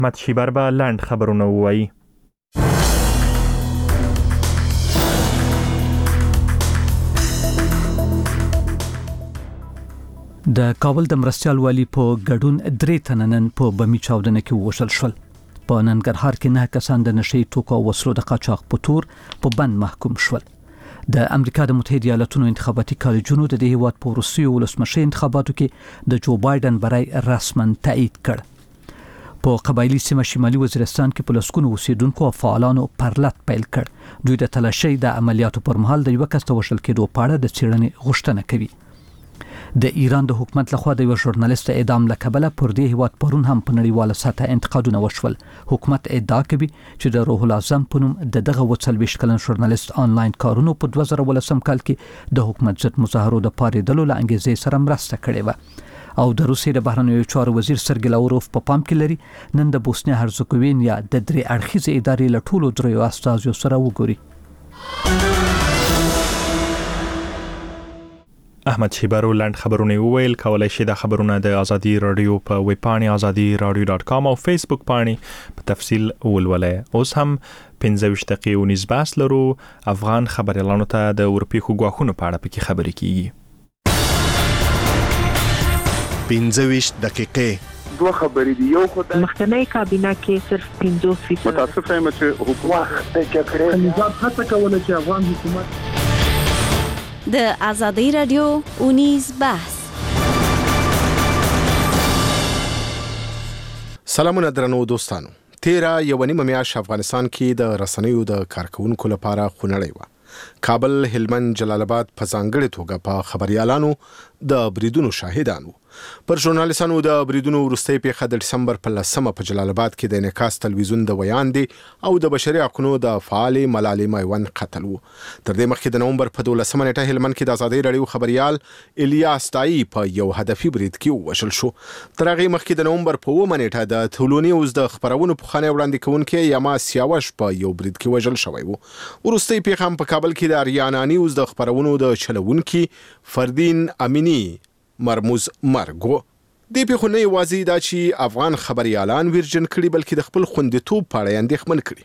احمد شیبر به لنډ خبرونه ووایي. د کابل د مرستیال والی په ګډون 3 تنه نن په بمی چاودنه کې ووژل شول. په ننګرهار کې 9 کسان د نشئی توکو او وسلو د قاچاق په تور په بند محکوم شول. د امریکا د متحده ایالاتونو انتخاباتي کالجونو د دې هیواد په روسي ولسمشر انتخاباتو کې د جو بایدن برای رسمن تایید کړ. په قبایلی سیمه شمالي وزیرستان کې په لسکونو اوسیدونکو او فعالانو پرلط پیل کړ. دوی د تلاشۍ د عملیاتو پر مهال د یو کس د وژل کېدو په اړه د څېړنې غوښتنه کوي. د ایران د حکومت لخوا د یو ژورنالیست اعدام لکبله پر دې هیواد پرون هم په نړیواله سطح انتقادونه وشول. حکومت ادعا کوي چې د روح العظم په نوم دغه 40 کلن ژورنالیست آنلاین کارونو په 2018 کال کې د حکومت ضد مظاهرو د پارېدلو له انګیزې سره مرسته کړې و. او د روسیې د بهرنیو چارو وزیر سرګی لاوروف په پام کې لري نن د بوسنیا هرزګوینیا د 3 اړخیزې ادارې له ټولو دریو استازو سره وګوري. احمد شیبر لنډ خبرونه وویل. کولای شئ د خبرونه د ازادي رادیو په ویب پاڼې azadiradio.com او فیسبوک پاڼې په تفصیل ولولئ. اوس هم 15 دقیقې ونیز بحث لرو. افغان خبريالانو ته د اروپای خوګواخونو په اړه پکې خبرې کیږي. 15 دقیقې دوه خبرې دي. یو خو د مخکنی کابینه کې صرف 50% متاسف یم چې حکومت د جګړې نظام هڅه کوله چې افغان حکومت د ازادي رادیو اونیز بحث. سلامونه درنو دوستانو. 13 میاشت افغانستان کې د رسنیو د کارکونکو لپاره خونړی و. کابل، هلمند، جلال آباد په ځانګړې توګه په خبريالانو د بریدونو شاهدانو. پر ژورنالیستانو د بریدونو وروستۍ پیښه د ډسمبر په 10 په جلال آباد کې د انعکاس تلویزیون د ویاندې او د بشري حقوقو د فعال ملالۍ میوند قتل وو. تر دې مخکې د نومبر په 12 نیټه هلمند کې د ازادي رادیو خبريال الیاس تای په یو هدفي برید کې وشل شو. تر هغه مخکې د نومبر په 9 نیټه د ټولونی اوس د خبرونو په خانه وړاندې کوونکې یما سیاوش په یو برید کې وژل شوی وو. وروستۍ پیښه هم په کابل کې د اریانانی اوس د خبرونو د چلوونکي فردین امینی مرموز مرګو. دې په خو نه یوازې دا چې افغان خبريالان ورجن کړي بلکې د خپل خوندیتوب په اړه اندېښمن کړي.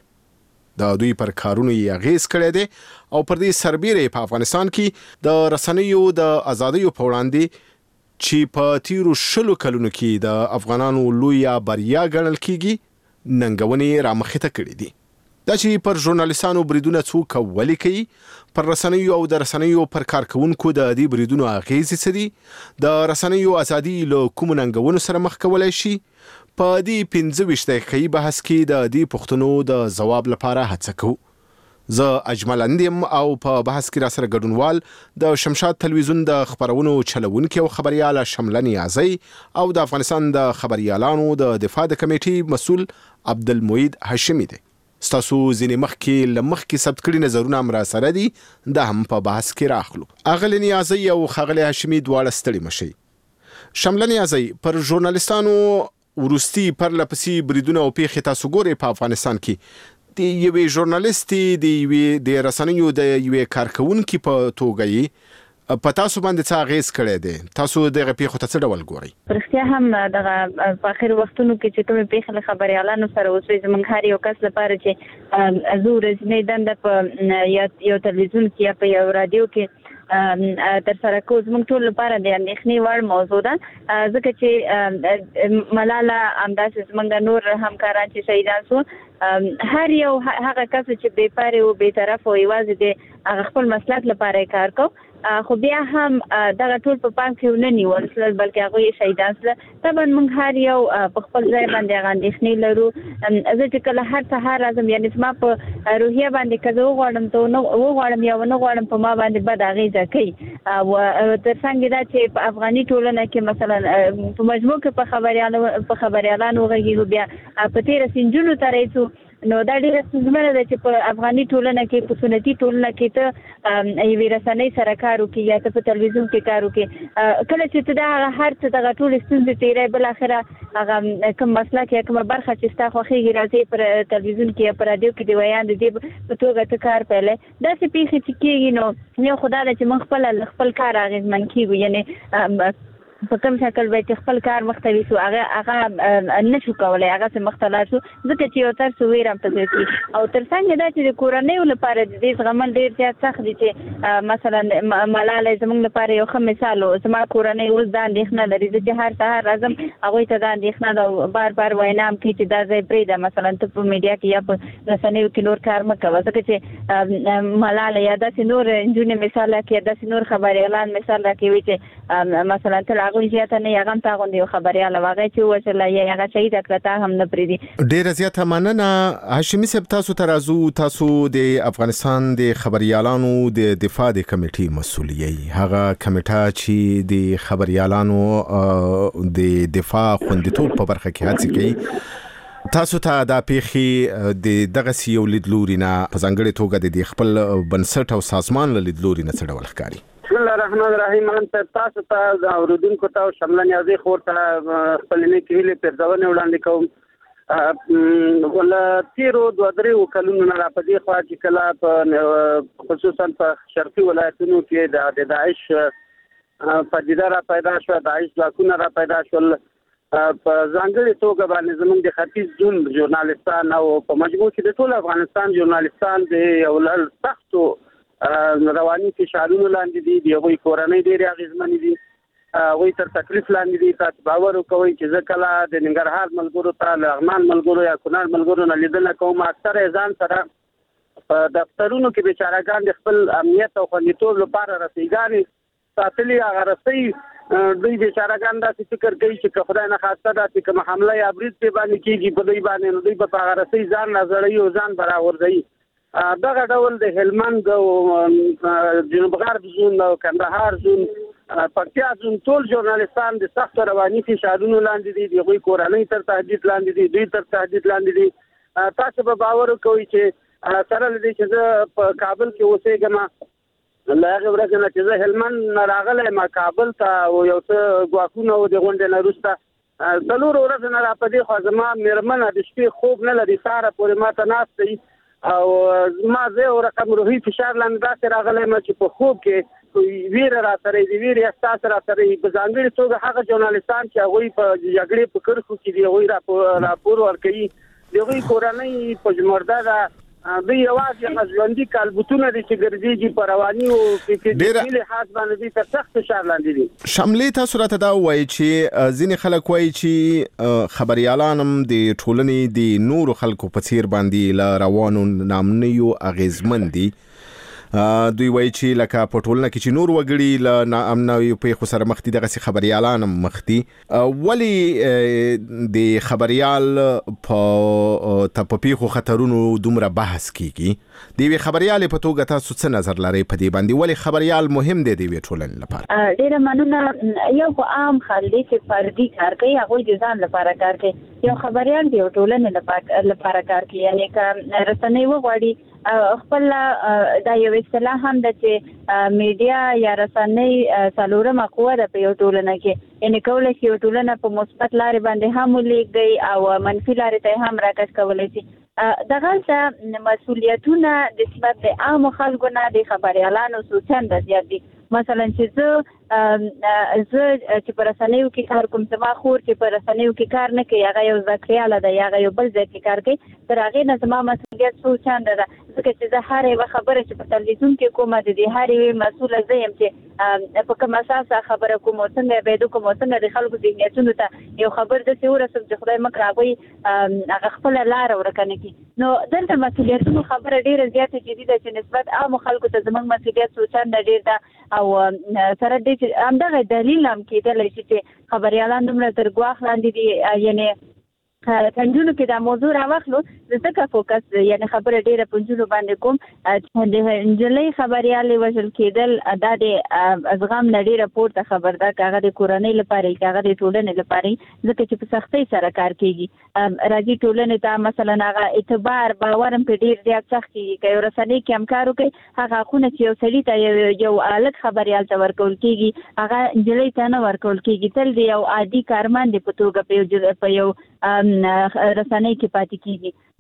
د دوی پر کارونو یې اغیز کړی دی او پر دې سربېره په افغانستان کې د رسنیو د ازادۍ په وړاندې چې په تیرو 20 کلونو کې د افغانانو لویه بریا ګڼل کیږي ننګونې رامخته کړې دي. دا چې پر ژورنالیستانو بریدونه څوک ولي کوي، پر رسنیو او د رسنیو پر کارکونکو د دې بریدونو اغیزې څه دي، د رسنیو ازادي له کوم ننګونو سره مخ کولای شي، په دې 15 دقیقې بحث کې د دې پوښتنو د ځواب لپاره هڅه کوو. زه اجمل اندیم او په بحث کې را سره ګډونوال د شمشاد تلویزیون د خبرونو چلوونکي او خبريال شمله نیازی او د افغانستان د خبريالانو د دفاع د کمیټې مسؤل عبدالمعید هاشمی دی. ستاسو ځینې مخکې ثبت کړي نظرونه هم را سره دي، دا هم په بحث کې راخلو. اغلی نیازی او خغلی هاشمی دواړه ستړي مشي. شمله نیازی، پر ژورنالیستانو وروستي پرلپسې بریدونه او پیښې تاسو ګورئ په افغانستان کې د یوې ژورنالیستې د رسنیو د یوې کارکونکي په توګه په تاسو باندې څه اغیز کړی دی؟ تاسو دغه پیښو ته څه ډول ګورئ؟ پرختیا هم دغه په اخر وختونو کې چې کومې پیښې له خبريالانو سره اوسوي، زموږ هر یو کس لپاره چې زه ورځنۍ دنده په یو تلویزیون کې یا په یو رادیو کې تر سره کوو، زموږ ټول لپاره د اندېښنې وړ موضوع ده، ځکه چې ملاله همداسې زموږ نور همکاران چې شهیدان شو، هر یو هغه کس چې بې پرې و بې طرف و یوازې د هغه خپل مسلک لپاره کار کو، خو بیا هم دغه ټول په پام کې ونه نیول شول بلکې هغوی شهیدان شول. طبعا موږ هر یو په خپل ځای باندې هغه اندېښنې لرو. زه چې کله هر سهار راځم، یعنې زما په روحیه باندې که زه وغواړم ته وغواړم یا ونه غواړم په ما باندې بد اغېزه کوي. او تر څنګ دا چې په افغاني ټولنه کې مثلا په مجموع کې په خبريالانو وغږیږو، بیا په 13 سنجونو ته رسو، نو دا ډیره ستونزمنه ده چې په افغاني ټولنه کې په سنتي ټولنه کې ته یوې رسنۍ سره کار وکړي یا ته په تلویزیون کې کار وکړي. کله چې ته دا هر څه دغه ټولې ستونزې تېروې، بالاخره هغه کوم مسلک یا کومه برخه چې ستا خوښېږي راځي پر تلویزیون کې یا په رادیو کې د ویاند دې په توګه ته کار پیلې. داسې پیښې چې کېږي، نو یو خو دا ده چې موږ خپل کار اغېزمن کېږو، یعنې په کوم شکل به خپل کار مختوي سو هغه نشو کولای هغه څه مختلف شو ځکه چې یو تر څو ویرم ته دي او تر څنګه دا چې کورنۍ لپاره د دې غمل ډیر زیات سخت دي چې مثلا ملاله زموږ لپاره یو ښه مثال او زما کورنۍ اوس دا اندېښنه لري چې هر سهار راځم هغه ته دا اندېښنه دا بار وینام کې چې دا ځای پرې دا مثلا ته په میډیا کې یا په رسنیو کې نور کار مکوه ځکه چې ملاله یا د نور انجونې مثال کې د نور خبري اعلان مثال کې وي چې مثلا ته هغه زیاته نه یغم تا غوندي خبرياله واغې چې وشله یا هغه شهید کړه هم نه پریدي ډیر زیاته مننه هاشمي صاحب تاسو تاسو د افغانستان د خبريالانو د دفاع د کمیټې مسؤل یې هغه کمیټه چې د خبريالانو د دفاع خوندیتوب په برخه کې هڅه کوي تاسو ته دا پیخي د دغه یو لیدلوري نه په ځانګړي توګه د خپل بنسټ او سازمان لیدلوري نه څه ډول ښکاري بسم الله الرحمن الرحیم تاسو ته اوریدونکو ته شامل نیازي خور ته خپل نه کېلې پرځونه وړاندې کوم ولا تیرو 2-3 کلونو نه راپدې خوا چې کلا په خصوصا په شرقي ولایتونو کې د داعش پدیده را پیدا شو داعش ځواکونه را پیدا شول په ځانګړي توګه باندې زموږ د ختیځ جون ژورنالیستان او په مجموع کې د ټول افغانستان ژورنالیستان د یو لړ سختو رواني فشارونو لاندې دي د هغوی کورنۍ ډېرې اغېزمنې دي هغوی تر تکلیف لاندې دي تاسو باور وکوئ چې زه کله د ننګرهار ملګرو ته لغمان ملګرو یا کونړ ملګرو نه لیدنه کوم اکثره ځان سره په دفترونو کې بیچارهګان د خپل امنیت او خوندیتوب لپاره رسیدګانې ساتلي هغه رسۍ دوی بیچارهګان داسې فکر کوي چې خدای نه خواسته دا چې کومه حمله یا برید پې باندې کېږي په دوی باندې نو دوی به په هغه رسۍ ځان راځړوي او ځان به راغورځوي دغه ډول د هلمند او جنوب غرب زون او کندهار زون پکتیا زون ټول ژورنالیستان د سخت رواني فشارونو لاندې دي د غوي کورنۍ تر تهدید لاندې دي دوی تر تهدید لاندې دي تاسو به باور وکوئ چې سره لدې چې زه په کابل کې اوسېږم لاغه ورځ نه چې زه هلمند راغلی ما کابل ته او یو څه ګواښونه او د غونډې نه وروسته څلور ورځې نه راپدې خوا زما مېرمنه د شپې خوب نه لري سهاره پورې ماته ناست دی او ما زه او رقم روحي فشار لاندې داسې راغلی م چې په خوب کې ویره را سره دی ویره احساس را سره په ځانګړي توګه هغه ژورنالیستان چې هغوی په جګړې په کرښو کې دي هغوی راپور ورکوي د هغوی کورنۍ په جمرده ده دوی یوازې ژوندي کالبوتونه دي چې ګرځېږي په رواني او فکري لحاظ باندې دي تر سخت فشار لاندې دي شاملې تاسو راته دا وایي چې ځینې خلک وایي چې خبريالان هم د ټولنې د نورو خلکو په څیر باندې له روانو نامنیو اغیزمن دي دوی وایي چې لکه په ټولنه کې چې نور وګړي له ناامنیو پیښو سره مخ دي دغسې خبريالان هم مخ دي ولې د خبريال په پیښو خطرونو دومره بحث کیږي د یوې خبريالې په توګه تاسو څه نظر لرئ په دې باندې ولې خبريال مهم دی د یوې ټولنې لپاره ډېره مننه یو خو عام خلک دی چې فردي کار کوي هغوی د ځان لپاره کار کوي یو خبريال د یو ټولنې لپاره کار کوي یعنې که رسنۍ وغواړي خپل دا یو اصطلاح هم ده چې میډیا یا رسنۍ څلورمه قوه ده په یو ټولنه کې یعنې کولی شي یو ټولنه په مثبت لارې باندې هم ولیږدي او منفي لارې ته هم راکش کولی شي دغلته مسؤلیتونه نسبت د عامو خلکو نه د خبريالانو څو چنده زیات دي مثلا چې زه چې په رسنیو کې کار کوم زما خور چې په رسنیو کې کار نه کوي هغه یو ذکریاله ده هغه یو بل ځای کې کار کوي تر هغې نه زما مسؤلیت څو چنده ده ځکه چې زه هر یوه خبره چې په تلویزیون کې کومه د دې هر یوې مسؤله زه یم چې په کوم اساس خبره کوم او څنګه به کوم او څنګه د خلکو ذهنیتونو ته یو خبر داسې ورسوم چې خدای مکړه هغوی هغه خپله لاره ورکه نه کړي نو دلته مسؤلیتونو خبره ډېره زیاته جدي ده چې نسبت عامو خلکو ته زموږ مسؤلیت څو چنده ډېر ده او سره دې چې همدغه دلیل هم کېدلی شي چې خبريالان دومره تر ګواښ لاندې دي یعنې پنځونو کې دا موضوع راواخلو زه ځکه فوکس یعنې خبره ډېره پنځونو باندې کوم د نجلۍ خبريالې وژل کېدل دا د زغم نه ډېره پورته خبر ده که هغه د کورنۍ لپاره که هغه د ټولنې لپاره ځکه چې په سختۍ سره کار کېږي راځي ټولنې ته مثلا هغه اعتبار باور هم پرې ډېر زیات سخت کېږي که یو رسنۍ کې هم کار وکړي هغه حقونه چې یو سړي ته یو هلک خبريال ته ورکول کېږي هغه نجلۍ ته نه ورکول کېږي تل د یو عادي کارمند په توګه په یو رسنۍ کې پاتې کېږي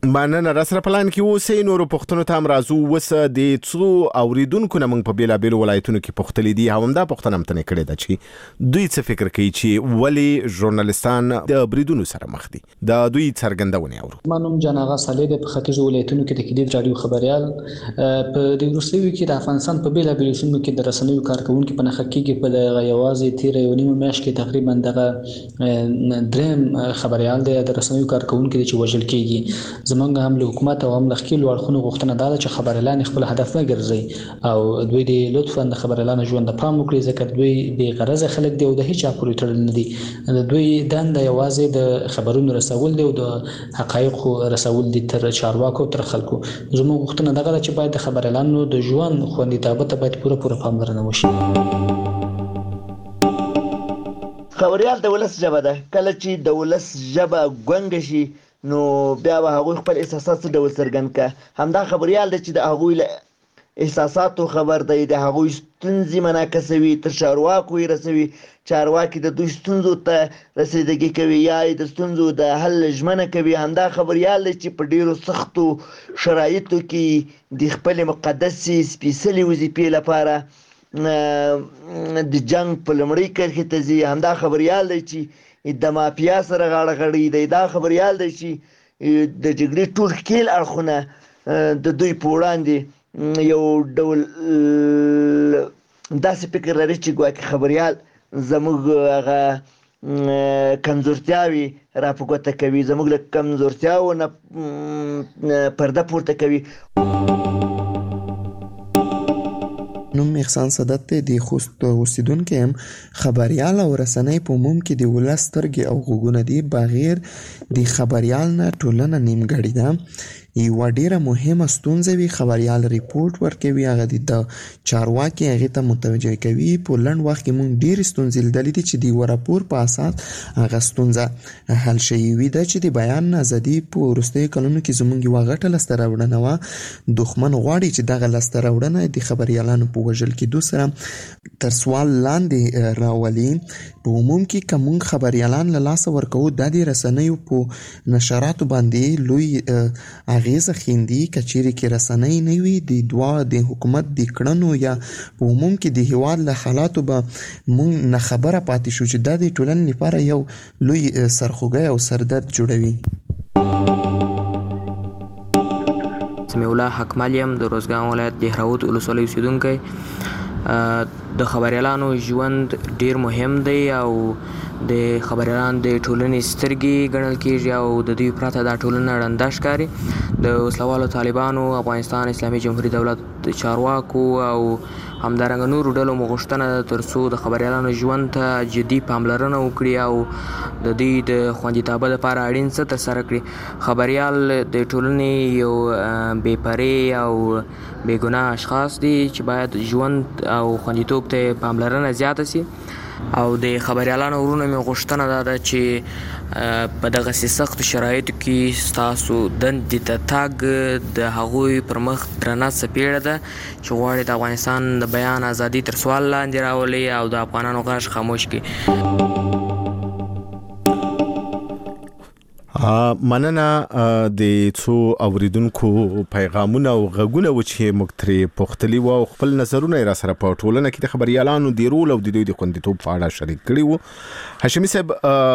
مننه. را سره پلان کې اوسې نورو پښتنو ته هم راځو. وسه د څو اوریدونکو نه موږ په بیلابیلو ولایتونو کې پښتلې دي همدا پښتنه متنه کړې ده چې دوی څه فکر کوي چې ولی ژورنالستان د بریدونو سره مخ دي. دا دوی څرګندونه اورو. منوم جناغه صالح په ختیځو ولایتونو کې د کلیدي رادیو خبريال په د روسیې کې د افغانستان په بیلابیلو سیمو کې د رسنیو کارکونکو په نخښه کې په دغه یوازې تیر یو نیم میاشت کې تقریبا دغه دریم خبريال د رسنیو کارکونکو چې وژل کېږي. زمونږ هم له حکومت او هم له خپل اړخونو غوښتنه ده چې خبريالان خپل هدف نه ګرځي او دوی د لطفاً د خبريالانو ژوند ته پام وکړي ځکه دوی بې غرضه خلک دي او د هیڅ چا پورې تړل نه دي. دوی دنده یوازې د خبرونو رسول دي او د حقایقو رسول دي تر چارواکو تر خلکو. زموږ غوښتنه ده چې باید د خبريالانو د ژوند خوندیتابه ته باید پوره پاملرنه وشي. خبريال د ولس ژبه ده. کله چې د ولس ژبه ګونګ شي نو بیا به هغه خپل احساسات څه ډول څرګند کړي. همدا خبريال دی چې د هغه احساساتو خبر دی، د هغه ستونزې منعکسوي، تر چارواکو یې رسوي، چارواکي د دوی ستونزو ته رسیدګي کوي یا د ستونزو د حل ژمنه کوي. همدا خبريال دی چې په ډیرو سختو شرایطو کې د خپل مقدسې سپېڅلې وظیفې لپاره د جنگ په لومړۍ کرښې ته ځي. همدا خبريال دی چې د مافیا سره غاړه غړي دی. دا خبريال دی چې د جګړې ټول ښکیل اړخونه د دوی په وړاندې یو ډول داسې فکر لري چې ګواکې خبريال زموږ هغه کمزورتیاوې را په ګوته کوي، زموږ له کمزورتیاو نه پرده پورته کوي. نوم احسان صدت ته د خوست اوسیدونکو هم خبريال او رسنۍ په عموم کې د ولس سترګې او غوږونه دي. بغیر د خبريال نه ټولنه نیمګړې ده. یو ډیره مهمه ستونزه وی خبريال ریپورت ورکوي، هغه د چارواکي هغه ته متوجه کوي. په لنډ وخت کې مونږ ډیر ستونزې لیدلې دي چې د راپور په اساس هغه ستونزه حل شوی وي. دا چې د بیان ازادي په وروستیو کلونو کې زموږ یو غټه لاسته راوړنه وه. دښمن غواړي چې دغه لاسته راوړنه د خبريالانو په وژل کېدو سره تر سوال لاندې راولي. په عموم کې که مونږ خبريالان له لاسه ورکوو دا د رسنیو په نشراتو باندې لوی اغیزه خیندي. که چیرې کې رسنۍ نه وي د حکومت د کړنو یا په عموم کې د هیواد له حالاتو به مونږ نه خبره پاتې شو چې دا د ټولنې لپاره یو لوی سرخوږی او سردرد جوړوي. سمیع الله حکمل یم د روزګان ولایت دهراوت ولسوالۍ اوسیدونکی. د خبريالانو ژوند ډیر مهم دی او د خبريالان د ټولنې سترګې ګڼل کېږي او د دوی پرته دا ټولنه ړنده ښکاري. د وسلوالو طالبانو، افغانستان اسلامي جمهوري دولت چارواکو او همدارنګه نورو ډلو مو غوښتنه ده تر څو د خبريالانو ژوند ته جدي پاملرنه وکړي او د دوی د خوندیتابه لپاره اړین څه ترسره کړي. خبريال د ټولنې یو بې پرې او بې ګناه اشخاص دي چې باید ژوند او خوندیتوب ته پاملرنه زیاته سي. او د خبريالانو ورونو مې غوښتنه ده چې په دغسې سختو شرایطو کې ستاسو دندې ته تګ د هغوی پر مخ درنه څپېړه ده چې غواړي د افغانستان د بیان ازادي تر سوال لاندې راولي او د افغانانو غږ خاموش کړي. مننه. د څو اوریدونکو پیغامونه او غږونه و چې موږ ترې پوښتلي وو او خپل نظرونه را سره په ټولنه کې د خبريالانو د رول او د دوی د خوندیتوب په اړه شریک کړي وو. هاشمي صاحب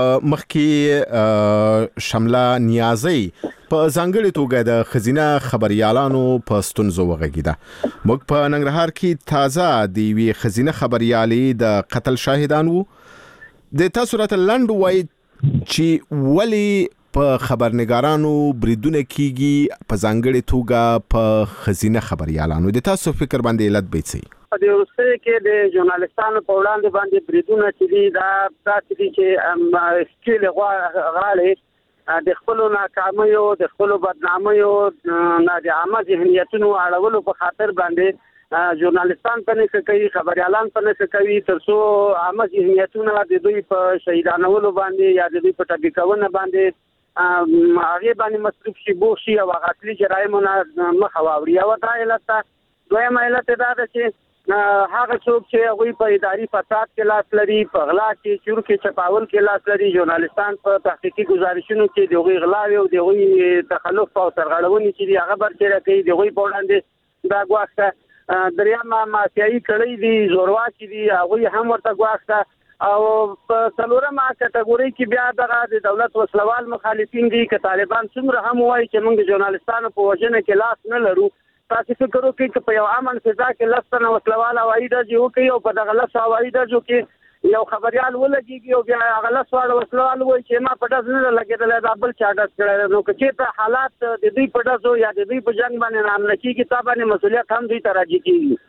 مخکې شمله نیازی په ځانګړې توګه د خزینه خبريالانو په ستونزو وغږیده. موږ په ننګرهار کې تازه د وی خزینه خبريالي د قتل شاهدان وو. د تاسو راته لنډ وای چې ولی په خبرنګارانو بریدونه کیږي په ځانګړې توګه په خزینه خبريالانو. د تاسو فکر باندې علت به څه؟ په دې وروسته کې د ژورنالستانو په وړاندې باندې بریدونه چې دي دا داسې دي چې سکیل غواړي د خپل ناکامیو د خپل بدنامیو نه د عامه ذهنیتونو اړولو په خاطر باندې ژورنالستان په نشه کوي، خبريالان په نشه کوي تر څو عامه ذهنیتونه د دوی په شهیدانولو باندې یا د دوی په ټاپي کونه باندې هغه باندې مصروف شي بوشي او غاټلي جرایمونه مخ واوري. او دا علت دویمه علت دا ده چې هغه څوک چې هغه په اداري فساد کې لاس لري، په غلا کې، چور کې، چپاول کې لاس لري، ژورنالستان په تحقیقي گزارشونو کې دغه غلاوي او دغه تخلف او سرغړونې چې هغه برچره کوي دغه په وړاندې دا غواخته دریم مافیایي کړی دي، زورواکي دي، هغه هم ورته غواخته او په څلورمه کټګوري کې بیا د دولت وسلوال مخالفین دي چې طالبان څومره هم وایي چې موږ ژورنالستانو په وژنه کې لاس نه لرو. تاسو فکر وکړئ چې په یو امن فضا کې لسنه وسلوال هوایي ډزې وکړي او په دغه لس هوایي ډزو کې یو خبريال ولګيږي او بیا هغه لس واړه وسلوال وایي چې ما په ډز نه لګېدلی دا بل چا ډز کړی. نو که چېرته حالات د دوی په ډزو یا د دوی په جنګ باندې نامنه کېږي تا باندې مسؤلیت هم دوی ته راجع کېږي.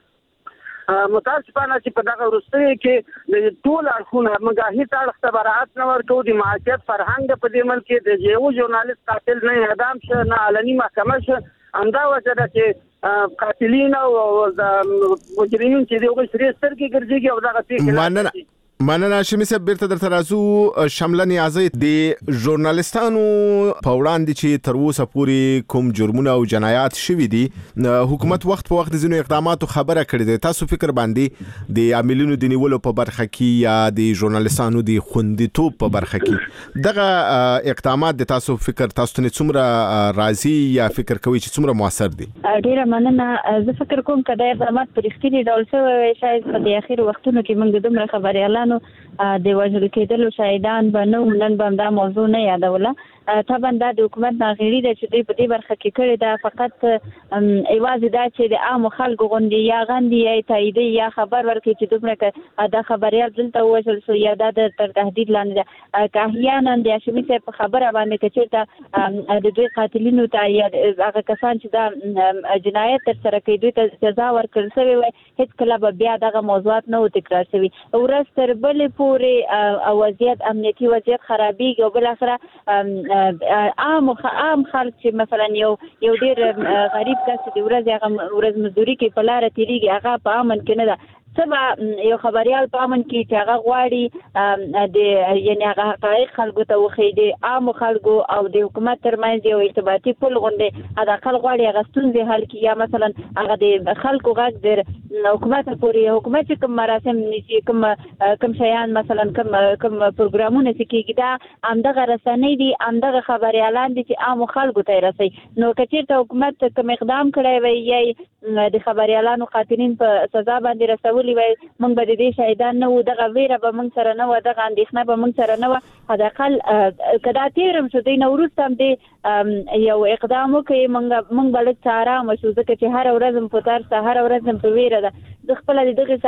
متاسفانه چې په دغه وروستیو کې د ټول اړخونه موږ هیڅ اړخ ته براعت نه ورکوو. د معاشیت فرهنګ په دې ملک کې د یو ژورنالست قاتل نه اعدام شه نه علني محکمه شه. همدا وجه ده چې قاتلین او مجرمین چې دغه سری سترګې ګرځيږي او دغه پیښې مننه هاشمي صاحب. بیرته درته راځو. شمله نیازی د ژورنالستانو په وړاندې چې تر اوسه پورې کوم جرمونه او جنایات شوي دي حکومت وخت په وخت ځینو اقداماتو خبره کړې ده. تاسو فکر باندې د عاملینو د نیولو په برخه کې یا د ژورنالستانو د خوندیتوب په برخه کې دغه اقدامات د تاسو فکر تاسو ته څومره راضي یا فکر کوي چې څومره موثر دي؟ ډیره مننه. زه فکر کوم چې دا اقدامات په رښتیني ډول شوی شاید په د اخر وختونو کې موږ دومره خبريالانو د وژل کېدلو شاهدان به نو نن به دا موضوع نه یادوله. طبعا دا د حکومت ناغېړي ده چې دوی په دې برخه کې کړې ده. فقط یوازې دا چې د عامو خلکو غوندې یا غندي یا تاییدي یا خبر ورکړي چې دومره دا خبریال دلته ووژل شو یا دا تر تهدید لاندې ده. که احیانا د هاشمي صاحب په خبره باندې که چېرته د دوی قاتلینو ته یا هغه کسان چې دا جنایت ترسره کوي دوی ته سزا ورکړل شوې وای هېڅکله به بیا دغه موضوعات نه و تکرار شوي. ورځ تر بلې پورې وضعیت امنیتي وضعیت خرابېږي او بالاخره عام خلک چې مثلا یو ډیر غریب کس د ورځ مزدوري کې په لار تیریږي هغه په امن کې نه ده. سبا یو خبريال په امن کې چې هغه غواړي د یعنی هغه حقایق خلکو ته وښيي د عام خلکو او د حکومت ترمنځ یو ارتباطي پل غونډه هغه خلک غواړي هغه ستونزې حل کړي یا مثلا هغه د خلکو غږ د حکومت پورې حکومت کوم مراسم نشي کوم شیان مثلا کوم پروګرامونه سکیږي دا همدغه رسنۍ دي همدغه خبريالان دي چې عام خلکو ته رسي. نو کچېرته حکومت کوم اقدام کړی وي یا د خبريالانو قاتلین په سزا باندې رسول وی موږ به د دې شهیدان نه و دغه ویره به موږ سره نه و دغه اندېښنه به موږ سره نه و. حداقل کدا تیرم شو دی نو وروسته هم د یو اقدام وکړي موږ به لږ آرام شو ځکه چې هر ورځ په ترسه هر ورځ په ویره ده. زه خپله د دغې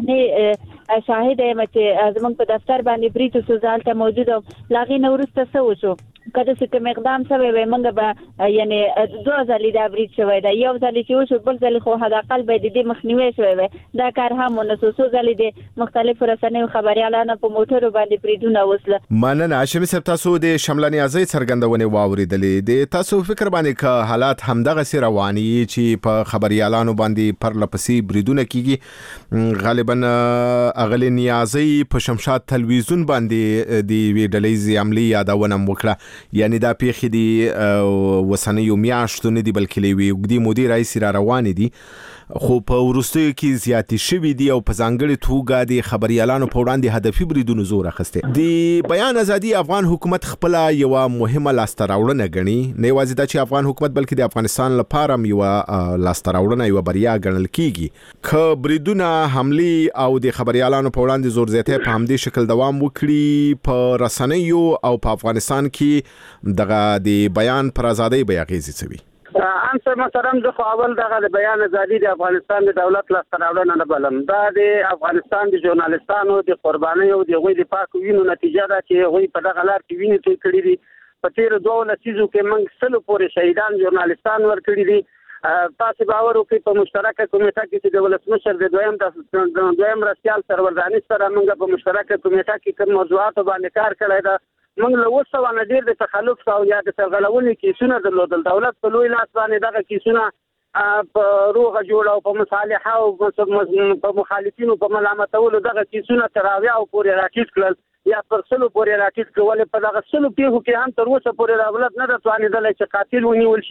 صحنې شاهده یم چې زموږ په دفتر باندې برید وشو زه هلته موجود وم. له هغې نه وروسته څه وشو که داسې کوم اقدام شوی وی موږ به یعنې دوه ځلې دا برید شوی دی. یو ځلې چې وشو بل ځلې خو حداقل به د دې مخنیوی شوی وی. دا کار هم ونه شو. څو ځلې د مختلفو رسنیو خبریالانو په موټرو باندې بریدونه وسله. مننه هاشمي صاحب. تاسو د شمله نیازی څرګندونې واورېدلې. د تاسو فکر باندې که حالات همدغسې رواني چې په خبریالانو باندې پرله پسې بریدونه کیږي غالبا اغلې نیازی په شمشاد تلویزیون باندې د یوې ډلې عملي یادونه وکړه. یعنی دا پیښې دي وسنیو میاشتو نه دي بلکې له یوې اوږدې مودې راهیسې را روانې دي خو په وروستیو کې زیاتې شوي دي او په ځانګړې توګه د خبریالانو په وړاندې هدفي بریدونو زور اخیستی. د بیان ازادي افغان حکومت خپله یوه مهمه لاسته راوړنه ګڼي. نه یوازې دا چې افغان حکومت بلکې د افغانستان لپاره هم یوه لاسته راوړنه یوه بریا ګڼل کیږي. که بریدونه حملې او د خبریالانو په وړاندې زور زیاتی په همدې شکل دوام وکړي په رسنیو او په افغانستان کې دغه د بیان پر ازادۍ به اغیزې څه وي؟ انصر محترم زه خو اول دغه د بیان ازادي د افغانستان د دولت لاسته راوړنه نه بلم. دا د افغانستان د ژورنالستانو د قربانۍ او د هغوی د پاکو وینو نتیجه ده چې هغوی په دغه لار کې وینې توی کړي دي. په تېرو 2 لسیزو کې موږ 100 پورې شهیدان ژورنالستان ورکړي دي. تاسو باور وکړئ په مشترکه کمیټه کې چې د ولسمشر د دویم مرستیال سرور دانش سره موږ په مشترکه کمیټه کې کوم موضوعاتو باندې کار کړی ده. موږ له 200 نه ډېر د تخلف او یا د سرغړونې کیسونه درلودل. دولت په لوی لاس باندې دغه کیسونه په روغه جوړه او په مصالحه او په مخالفینو په ملامتولو دغه کیسونه تر اویاو پورې راټیټ کړل یا پر 100 پورې راټیټ کړل. په دغه 100 پیښو کې هم تر اوسه پورې دولت نه ده توانېدلی چې قاتل ونیول شي.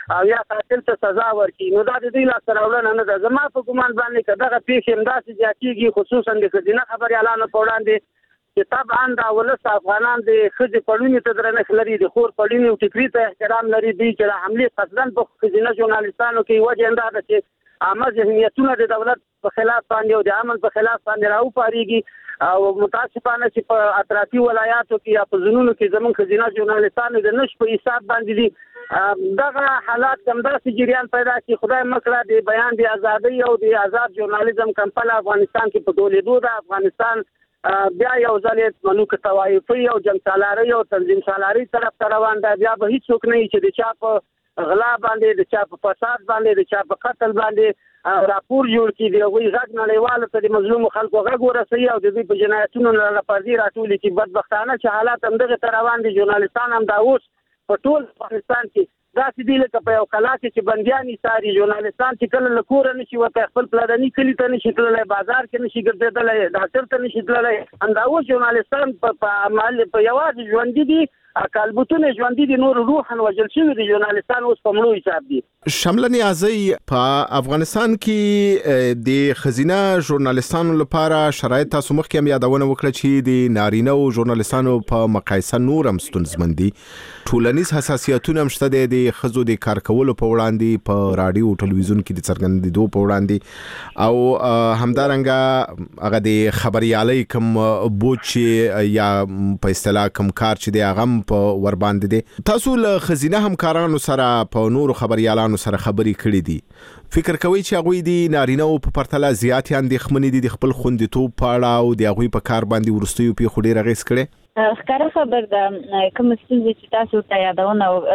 او یا قاتل ته سزا ورکړي. نو دا د دې لاس راوړنه نه ده. زما په ګمان باندې که دغه پیښې همداسې زیاتېږي خصوصا د ښځینه خبریالانو په وړاندې چې طبعا دا ولس افغانان د ښځې پړونې ته درنښت لري، د خور پړونې او ټیکري ته احترام لري. دوی چې د حملې قصداً په ښځینه ژورنالستانو کې وجه همدا ده چې عامه ذهنیتونه د دولت په خلاف باندې او د امن په خلاف باندې راوپارېږي او متاسفانه چې په اطرافي ولایاتو کې یا په ځینونو کې زموږ ښځینه ژورنالستانو د نش په حساب باندې دي دغه حالات همداسې جریان پیدا کړي. خدای مکړه د بیان د ازادۍ او د آزاد ژورنالیزم کمپله افغانستان کې په ټولېدو ده. افغانستان بیا یو ځل ملوک توایفي او جنګ سالاري او تنظیم سالاري طرف ته روان ده. بیا به هیڅوک نه چې د چا په غلا باندې، د چا په فساد باندې، د چا په قتل باندې راپور جوړ کړي، د هغوی غږ نړیوالو ته د مظلومو خلکو غږ ورسوي او د دوی په جنایتونو نه پردې راټولي کړي. بدبختانه چې حالات همدغې ته روان دي. ژورنالستان هم دا اوس په ټول افغانستان کې داسې دي لکه په یو کلا کې چې بندیان ایساري. ژورنالستان چې کله له کوره نشي وتی، خپل پلرني کلي ته نشي تللی، بازار کې نشي ګرځېدلی، ډاکټر ته نشي تللی. همدا اوس ژورنالستان په یوازې ژوندي دي، کالبوتونه ژوندي دي، نور روحاً وژل شوي دي. ژورنالستان اوس په مړو حساب دي. شمله نیازی په افغانستان کې د ښځینه ژورنالستانو لپاره شرایط تاسو مخکې هم یادونه وکړه چې د نارینه او ژورنالستانو په مقایسه نور هم ستونزمن دي. ټولنیز حساسیتونه هم شته د ښځو د کار کولو په وړاندې، په راډیو او ټلویزیون کې د څرګندېدو په وړاندې، او همدارنګه هغه د خبریالۍ کم بوج یا په اصطلاح کم کار چې دی هغه په ور باندې دي. تاسو له ښځینه همکارانو سره په نورو خبریالانو سره خبرې کړې دي، فکر کوئ چې هغوی د نارینه‌و په پرتله زیاتې اندېښمنې دي د خپل خوندیتوب په اړه او د هغوی په کار باندې وروستیو پیښو ډېر اغېز کړی؟ ښکاره خبر ده کوم ستونزې چې تاسو ته یادونه او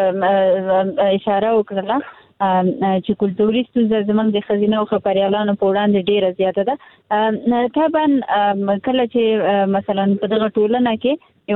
اشاره وکړله چې کلتوري ستونزه زموږ د ښځینه او خبریالانو په وړاندې ډېره زیاته ده. طبعا کله چې مثلا په دغه ټولنه کې یو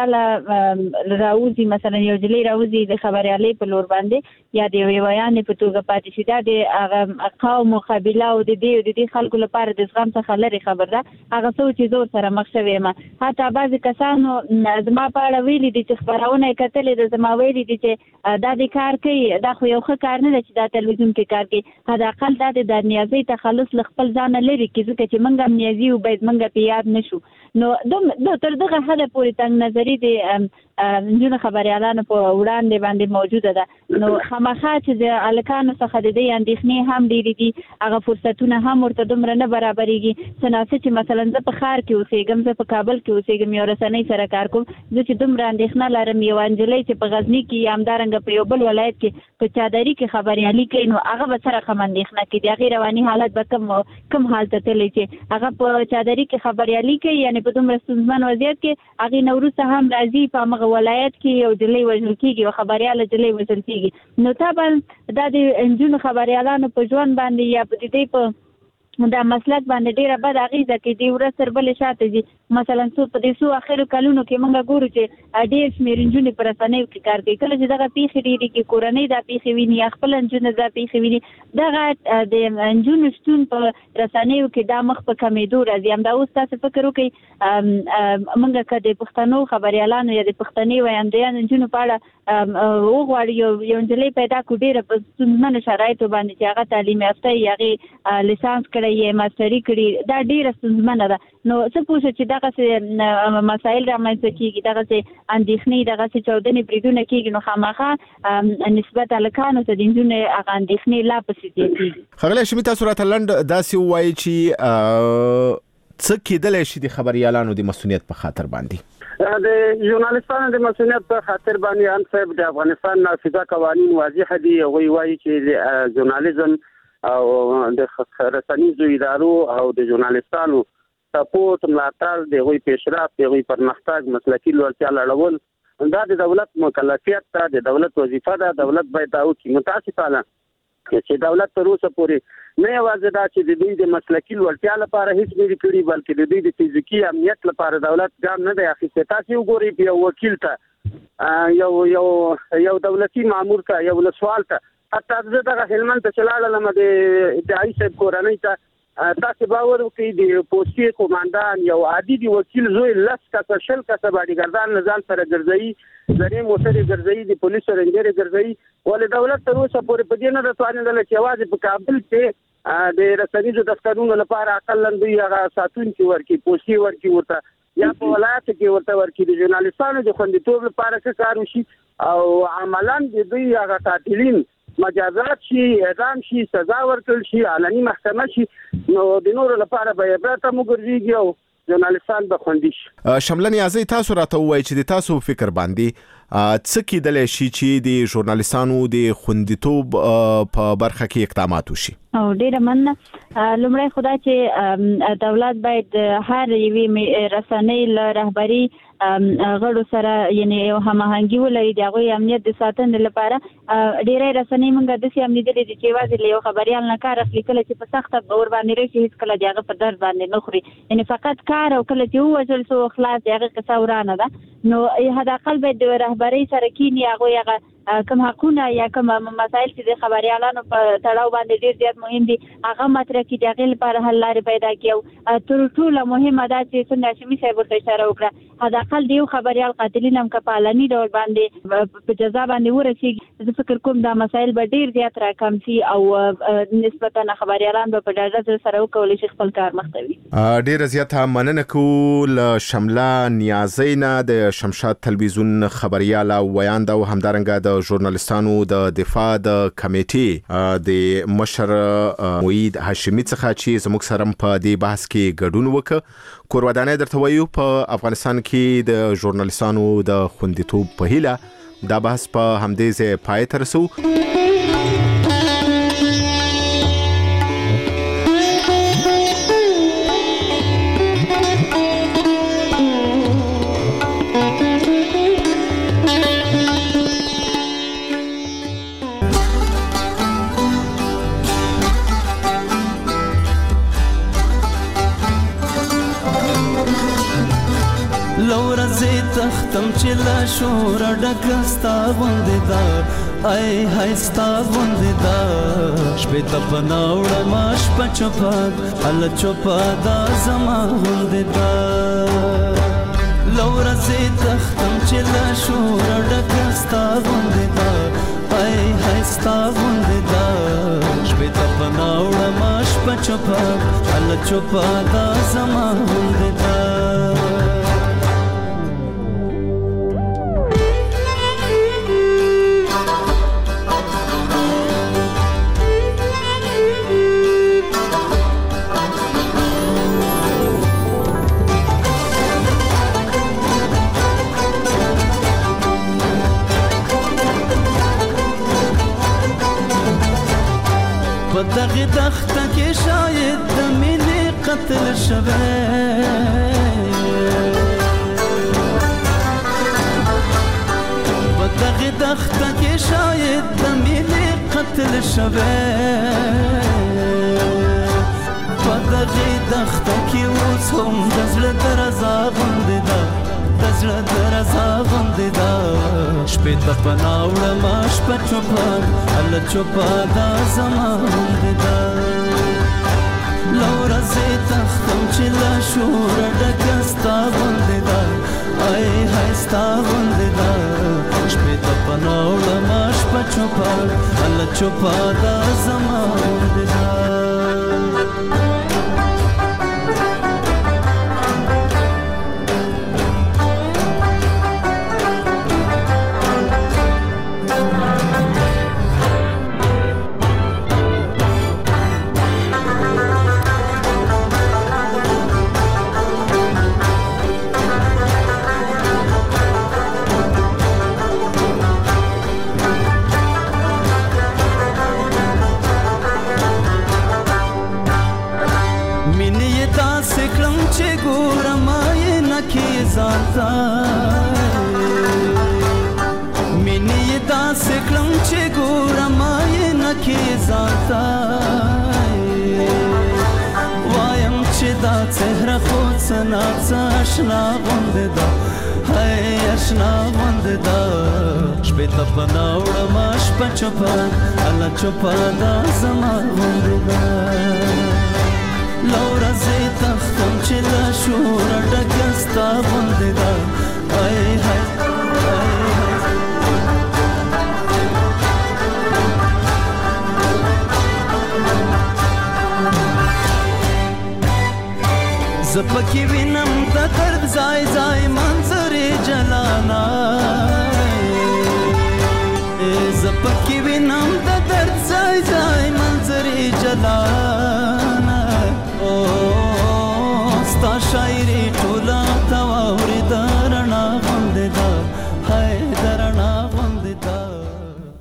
خبریاله راوځي، مثلا یو جلی راوځي د خبریالۍ په لور باندې یا د یوې ویانې په توګه پاتې شي، دا د هغه قوم او قبیله او د دې خلکو لپاره د زغم څخه لرې خبر ده. هغه څه چې زه ورسره مخ شوې یم، حتی بعضې کسانو زما په اړه ویلي دي چې خپرونه یې کتلې ده، زما ویلي دي چې دا د کار کوي، دا خو یو ښه کار نه ده چې دا تلویزیون کې کار کوي. حداقل دا د نیازۍ تخلص له خپل ځانه لرې کړي، ځکه چې موږ هم نیازي یو، باید موږ په یاد نه شو. نو تر دغه حده پورې تنګ نظري د نجونو خبریالانو په وړاندې باندې موجوده ده. نو خامخا چې د هلکانو څخه د دې اندېښنې هم ډېرې دي، هغه فرصتونه هم ورته دومره نه برابرېږي. څه ناڅه چې مثلا زه په ښار کې اوسېږم، زه په کابل کې اوسېږم، یو رسنۍ سره کار کوم، زه چې دومره اندېښنه لرم یو نجلۍ چې په غزني کې یا همدارنګه په یو بل ولایت کې په چادري کې خبریالي کوي، نو هغه به سره کم اندېښنه کوي. د هغې رواني حالت به کم حال ته تللی چې هغه په چادري کې خبریالي کوي، یعنې په دومره ستونزمن وضعیت کې هغې نه وروسته هم راځي په همغه ولایت کې یو جلۍ وژل کېږي، یو خبریاله جلۍ وژل کېږي. نو طبعا دا د نجونو خبریالانو په ژوند باندې یا په دې په دا مسلک باندې ډیره بد اغیزه کوي. دی ورځ تر بلې شاته دي. مثلا په دې څو اخرو کلونو کې موږ ګورو چې ډېر شمېر نجونې په رسنیو کې کار کوي. کله چې دغه پیښې ډېرې کې کورنۍ دا پیښې ویني یا خپل نجونې دا پیښې ویني، دغه د نجونو شتون په رسنیو کې دا مخ په کمېدو راځي. همدا اوس تاسو فکر وکړئ، موږ که د پښتنو خبریالانو یا د پښتني ویاندویانو نجونو په اړه وغواړو، یو نجلۍ پیدا کړو ډېره په ستونزمنو شرایطو باندې چې هغه تعلیم یافته یې، هغې لیسانس کړی یې، ماسټري کړي، دا ډېره ستونزمنه ده. نو څه پوه شو چې دغسې مسایل رامنځته کېږي، دغسې اندېښنې، دغسې چاودنې بریدونه کېږي، نو خامخا نسبت هلکانو ته د نجونو هغه اندېښنې لا پسې زیاتېږي. ښاغلی هاشمي، تاسو راته لنډ داسې ووایئ چې څه کېدلی شي د خبریالانو د مسؤلیت په خاطر باندې؟ د ژورنالستانو د مسؤلیت په خاطر باندې هم صاحب د افغانستان نافذه قوانین واضح دي. هغوی وایي چې ژورنالیزم او د رسنیزو ادارو او د ژورنالستانو سپورټ، ملاتړ، د هغوی پیشرفت، د هغوی پرمختګ، مسلکي لوړتیا لوړول دا د دولت مکلفیت ده، د دولت وظیفه ده. دولت باید دا وکړي. متاسفانه چې دولت تر اوسه پورې نه یوازې دا چې د دوی د مسلکي لوړتیا لپاره هیڅ نه دي کړي، بلکې د دوی د فزیکي امنیت لپاره دولت ګام نه دی اخیستی. تاسې وګورئ، یو وکیل ته، یو دولتي مامور ته، یو ولسوال ته، حتی زه دغه هلمند ته چې لاړلم د ادعایي صاحب کورنۍ ته، تاسو باور وکړئ د پوستي قوماندان یو عادي دی وکیل زوی لس کسه شل کسه باډیګردان نظام سره ګرځي زری موټر ګرځي د پولیسو رنجر ګرځي ولې دولت تر اوسه پورې په دې نه رسوانېدل چې یوازې په کابل کې د رسنیزو دفترونو لپاره اقل دوی هغه ساتونکي ورکړي پوستي ورکړي ورته یا په ولایت کې ورته ورکړي د ژورنالیستانو د خوندیتوب لپاره څه کار وشي او عملاً د دوی هغه قاتلین مجازات شي اعدام شي سزا ورکړل شي علني محکمه شي نو د نورو لپاره به عبرت موږ او ژورنالیستان به خوندي شي. شمله نیازی تاسو راته وایي چې د تاسو فکر باندې څه کېدلی شي چې د ژورنالیستانو د خوندیتوب په برخه کې اقدامات وشي؟ او ډیره مننه. لومړی خدای چې دولت باید هر یوې رسنۍ له رهبري غړو سره یعنی یو هماهنګي ولري د هغوی امنیت د ساتنې لپاره. ډیری رسنۍ موږ داسې هم لیدلي دي چې یوازې له یو خبریال نه کار اخلي کله چې په سخته ور باندې راشي هېڅکله د هغه په درد باندې نه خوري یعنی فقط کار او کله چې ووژل سو خلاص د هغه قصه ورانه ده نو حداقل باید د رهبرۍ سره کینی هغوی هغه کوم حقونه یا کوم مسایل چې د خبریالانو په تړاو باندې ډیر زیات مهم دي هغه مطرح کړي د هغې لپاره حل لارې پیدا کړي او تر ټوله مهمه دا چې څنګه هاشمي صاحب ورته اشاره وکړه حداقل د یو خبریال قاتلین هم که په علني ډول باندې په جزا باندې ورسېږي زه فکر کوم دا مسایل به ډیر زیات راکم شي او نسبتا خبریالان به په ډاډه زړه سره وکولی شي خپل کار مخته وي. ډیره زیاته مننه کوو له شمله نیازی نه د شمشاد تلویزیون خبریاله ویانده او همدارنګه د ژورنالیستانو د دفاع د کمیټې د مشر موید هاشمي څخه چې زموږ سره په دې بحث کې ګډون وکړ. کورودانه درته وایو په افغانستان کې د ژورنالیستانو د خوندیتوب په هیله دا بحث په همدې ځای پای ته رسو. تختم چې لا شور ډکستا غوندې دا ای هاي ستا غوندې دا شپې ته پناوړه ما شپه چوپه هله چوپه دا زما غوندې دا لورځې تختم چې لا شور ډکستا غوندې دا ای هاي ستا غوندې دا شپې ته پناوړه ما شپه چوپه هله چوپه دا زما غوندې دا دغه دخته کې شاید د مینې قتل شوی په دغه دخته کې شاید د مینې قتل شوی په دغه دخته کې اوس هم د زړه درزا غوندې ده د زړه درزا غوندې ده شپې ته پناوړه ما شپه چوپه هله چوپه دا زما غوندې ده لورځې تختم چې لا شوره ډکه ستا غوندې ده ای هاي ستا غوندې ده شپې ته پناوړه ما شپه چوپه هله چوپه دا زما غوندې ده مینې داسې کړم چې ګورم یې نه کې ځانته وایم چې دا څهره خو څه ناڅه اشنا غوندې ده هی اشنا غوندې ده شپې ته پناوړه ما شپه چوپه هله چوپه دا زما غوندې ده لورا زي تختم چې لا شور ډکستا غوندې دا آی هاي زپکی وینم د درد ځای ځای منظرې جلانا زپکی وینم د درد ځای ځای منظرې جلانا